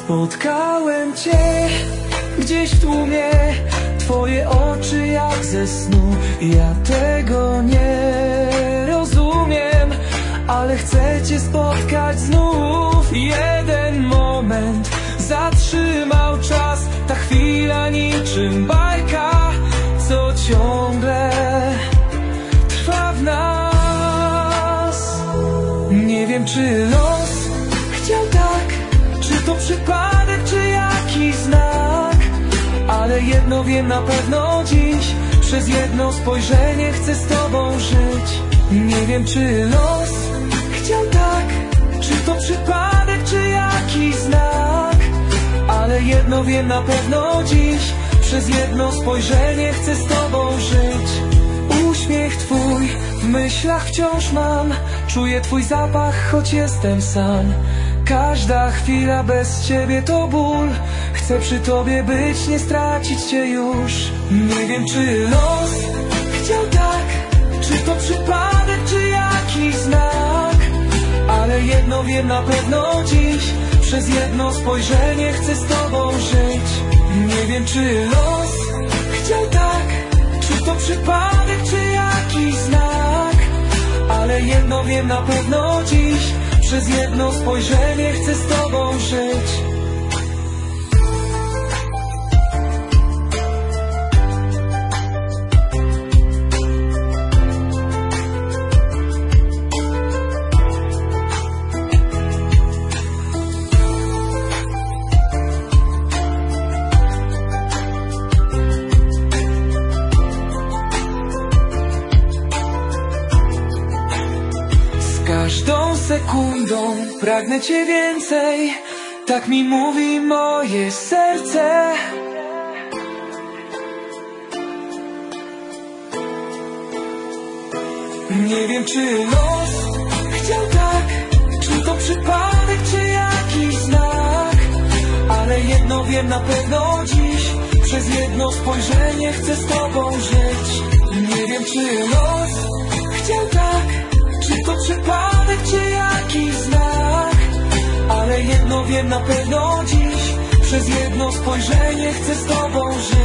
Spotkałem cię gdzieś w tłumie, twoje oczy jak ze snu. Ja tego nie rozumiem, ale chcę cię spotkać znów. Jeden moment zatrzymał czas, ta chwila niczym bajka, co ciągle trwa w nas. Nie wiem, czy los chciał tak, czy to przypadek, czy jakiś znak, ale jedno wiem na pewno dziś, przez jedno spojrzenie chcę z tobą żyć. Nie wiem, czy los chciał tak, czy to przypadek, czy jakiś znak, ale jedno wiem na pewno dziś, przez jedno spojrzenie chcę z tobą żyć. Uśmiech twój w myślach wciąż mam, czuję twój zapach, choć jestem sam. Każda chwila bez ciebie to ból, chcę przy tobie być, nie stracić cię już. Nie wiem, czy los chciał tak, czy to przypadek, czy jakiś znak, ale jedno wiem na pewno dziś, przez jedno spojrzenie chcę z tobą żyć. Nie wiem, czy los chciał tak, czy to przypadek, czy jakiś znak, ale jedno wiem na pewno dziś, przez jedno spojrzenie chcę z tobą żyć. Każdą sekundą pragnę cię więcej, tak mi mówi moje serce. Nie wiem, czy los chciał tak, czy to przypadek, czy jakiś znak, ale jedno wiem na pewno dziś, przez jedno spojrzenie chcę z tobą żyć. Nie wiem, czy los chciał tak, czy to przypadek, czy jakiś znak, ale jedno wiem na pewno dziś, przez jedno spojrzenie chcę z tobą żyć.